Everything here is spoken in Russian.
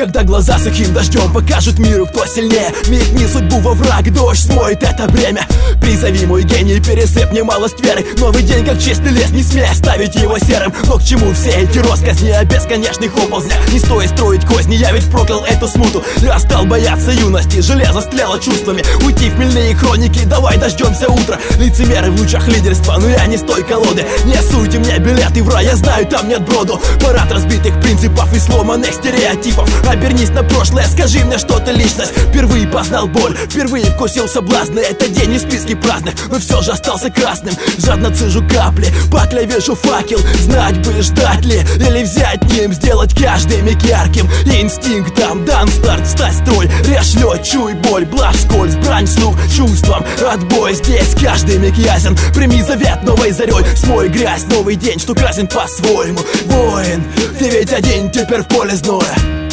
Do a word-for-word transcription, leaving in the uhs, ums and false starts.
когда глаза сухим дождем покажут миру, кто сильнее. Метни судьбу во враг, дождь смоет это бремя. Призови мой гений, пересыпь мне малость веры. Новый день, как чистый лес, не смей оставить его серым. Но к чему все эти росказни о бесконечных оползнях? Не стоит строить козни, я ведь проклял эту смуту. Я стал бояться юности, железо стлело чувствами. Уйти в хмельные хроники, давай дождемся утра. Лицемеры в лучах лидерства, но я не с той колоды. Не суйте мне билеты в рай, я знаю, там нет броду. Парад разбитых принципов и сломанных стереотипов. Обернись на прошлое, скажи мне, что ты личность. Впервые познал боль, впервые вкусил соблазны. Это день не в списке праздных, но все же остался красным. Жадно цежу капли, пакля вижу факел. Знать бы, ждать ли, или взять ним, сделать каждый миг ярким. Инстинктом дан старт, стать строй. Режь лед, чуй боль, блажь, скользь, брань слух чувством. Отбой здесь, каждый миг ясен. Прими завет новой зарей, смой грязь, новый день, что красен по-своему. Воин, ты ведь один теперь в поле зноя.